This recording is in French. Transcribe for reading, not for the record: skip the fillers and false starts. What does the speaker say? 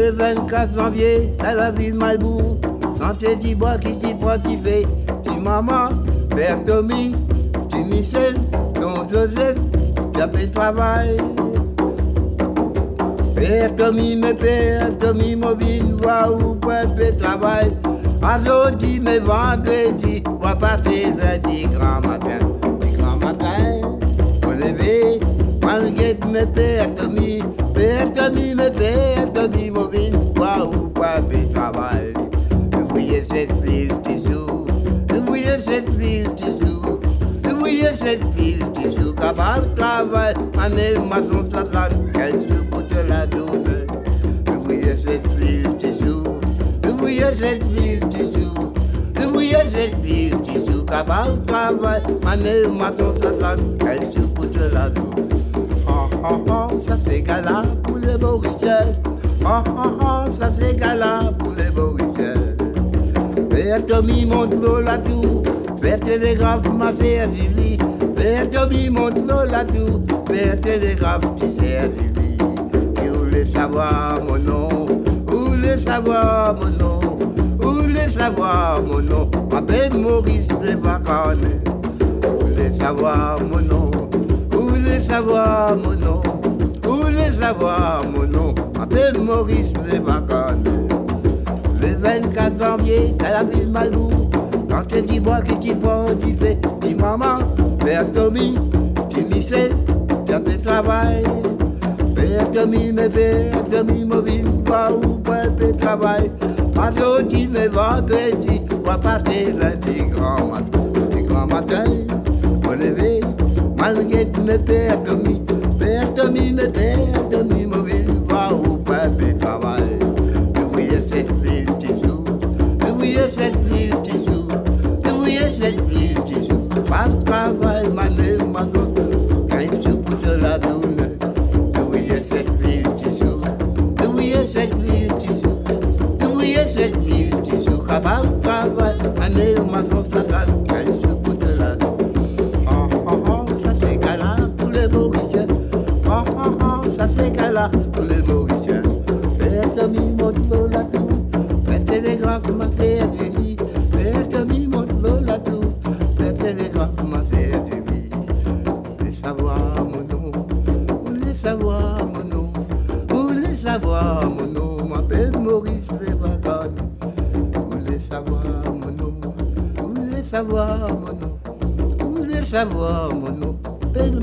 Le 24 janvier, à la ville Malbourg, santé d'Ibois qui s'y protivait. Petit maman, père Tommy, petit Michel, don Joseph, qui a fait le travail. Père Tommy, mes pères, Tommy Mobile, voit où peut faire travail. Aujourd'hui, mes vendredis, on va passer lundi grand matin. Grand matin, on lever, malgré mes pères Tommy, mes pères Tommy Mobile, voit où peut faire travail. Oui, cette ville, tissu, oui, cette ville, tissu, oui, cette ville, tissu, capable de travail, en élémation, ça quel sou pour te la donner. Oui, cette ville, tissu, oui, cette ville, tissu, oui, cette ville, tissu, capable de travail, en élémation, ça quel sou pour te la donner. Ça fait gala pour les Mauriciens. Ça fait gala pour les Mauriciens. Père Tommy monte l'eau la tour. Père télégraphe m'a fait Vivi. Père Tommy monte l'eau la tour. Père télégraphe tu sais Vivi. Et vous voulez savoir mon nom. Vous voulez savoir mon nom. Vous voulez savoir mon nom. M'appelle Maurice les vacances. Vous voulez savoir mon nom. Vous voulez savoir mon nom. Vous voulez savoir mon nom. M'appelle Maurice les vacances. Le 24 janvier, à la ville Malbourg, quand tu dis moi qui t'y prends, tu fais, dis maman, père Tommy, dis Michel, tu as fait travail. Père Tommy, mes pères, Tommy Mobile, pas où pour faire travail. Aujourd'hui, mes vendredis, on va passer lundi grand matin. Grand matin, on lever, malgré mes pères Tommy, mes pères Tommy Mobile, pas où pour faire travail. Oui, cette ville, tissu. Oui, cette ville, tissu. Oui, cette ville, tissu. Pas de travail, mané, maçon. Quand il se pousse la donne. Oui, cette ville, tissu. Oui, cette ville, tissu. Oui, cette ville, tissu. Capable de travail, mané, maçon, ça donne. Quand il se pousse la donne. Ça fait gala pour les Mauriciens. Ça fait gala pour les Mauriciens. Père Tommy monte l'eau la tour. Père télégraphe m'a fait du lit. Père Tommy monte l'eau la tour. Père télégraphe m'a fait du lit. Vous voulez savoir mon nom. Vous voulez savoir mon nom. Vous voulez savoir mon nom. M'appelle Maurice les vacances. Vous voulez savoir mon nom. Vous voulez savoir mon nom. Vous voulez savoir mon nom. M'appelle